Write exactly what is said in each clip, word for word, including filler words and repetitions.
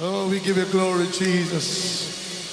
Oh, we give you glory, Jesus.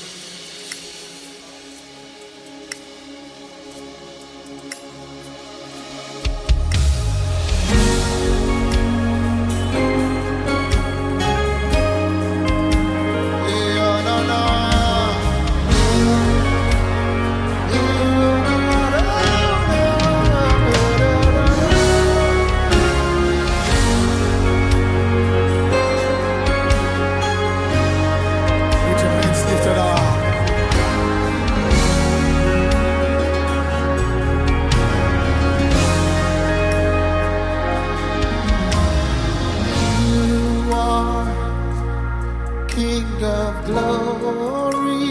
King of glory,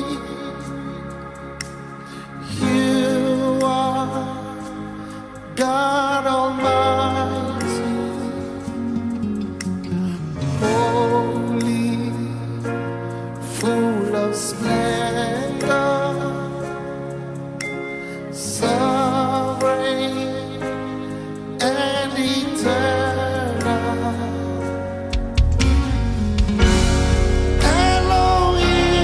you are God Almighty, holy, full of splendor, sovereign and eternal. Elohim,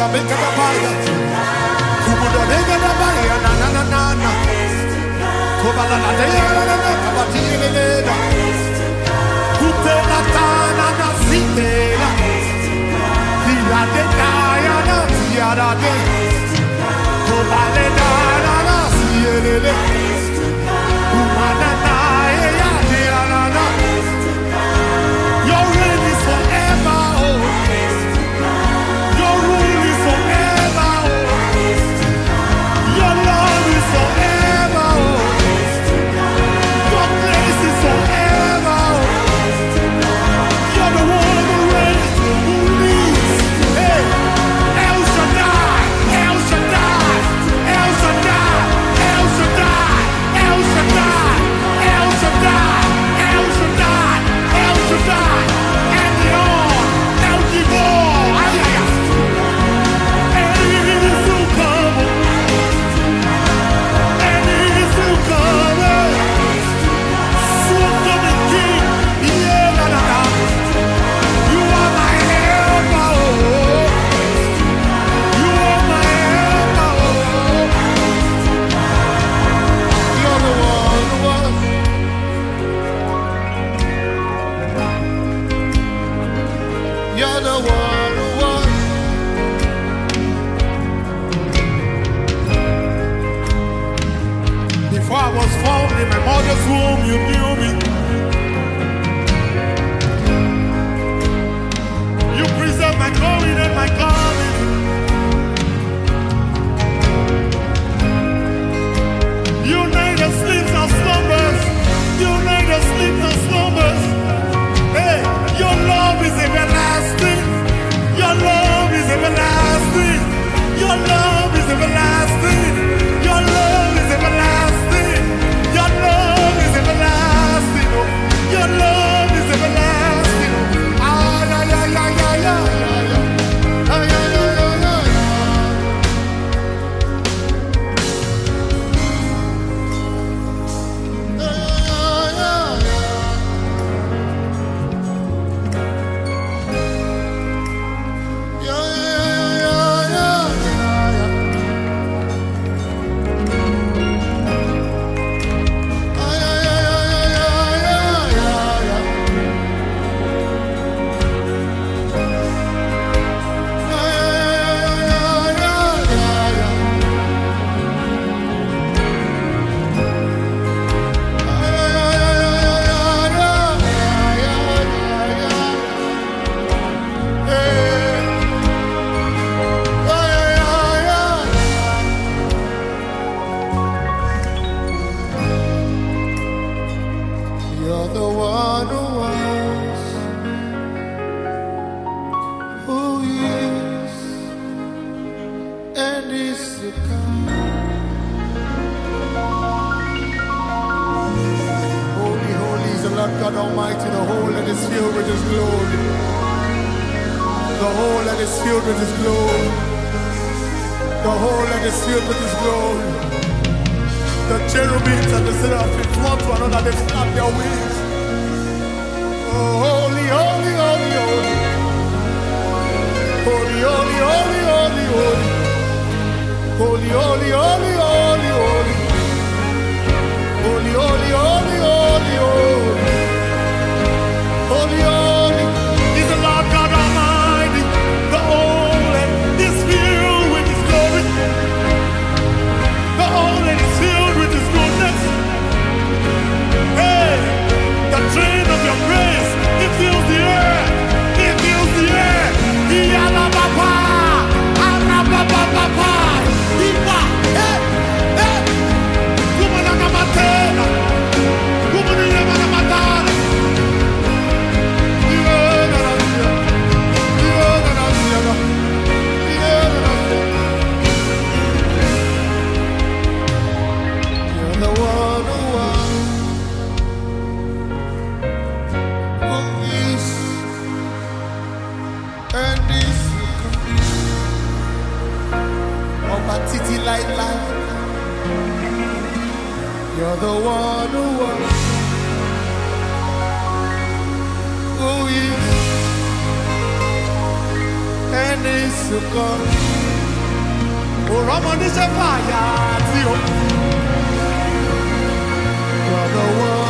Your reign is forever, oh. Your rule is forever, oh. Your love is forever, oh. Your grace is forever, oh. You're the one who reigns, who leads. Hey, El Shaddai, El Shaddai, El Shaddai, El Shaddai, El Shaddai, El Shaddai, El Shaddai, El Shaddai, and the all, El Gibor, ay, ay, ay. And he is to come, and he is to come, soon coming King, yeah, la, la, la. You are my helper, oh. You are my helper, oh. You're the one who was. You're the one who was. Before I was formed in my mother's womb, you knew me. You preserve my going and my coming. You neither sleep nor slumbers. You neither sleep nor slumbers. Hey, your love is everlasting. Your love is everlasting. Your love is everlasting. Your love is everlasting. Your love is everlasting. Oh, your love is everlasting. Ah, yeah, yeah, yeah, yeah, yeah, yeah. Ah, yeah, yeah, yeah, yeah, yeah. Ah, yeah, yeah, yeah. Yeah, yeah, yeah, yeah, yeah, yeah. Ah, yeah, yeah, yeah, yeah, yeah, yeah. Ah, yeah, yeah, yeah, yeah, yeah. Ah, yeah, yeah, yeah, yeah, yeah, yeah. Hey. Ah, yeah, yeah, yeah. You're the one who was, who is, and is to come. Holy, holy is the Lord God Almighty, the whole that is filled with His glory. The whole that is filled with His glory. The whole that is filled with His glory. The cherubims and the seraphims, one to another, they flap their wings. Oh, holy, holy, holy, holy. Holy, holy, holy, holy, holy. Holy, holy, holy, holy, holy. Holy, holy, holy, holy, holy. Holy, holy is the Lord God Almighty. The holy is filled with His glory. The holy is filled with His goodness. Hey, the train of your grace, it fills the air. It fills the air. Iyalababa, arabababa, ipa, eh, eh. Kumanagamatena, kumanagamatana. Iyalababa, iyalababa, iyalababa. You're the one who was, who is, and is to come. Ọba títí láíláí. You're the one who was, who is, ẹni ìsìnkọ́. Òrọ́mọdé ṣe fàyà àti o. You're the one.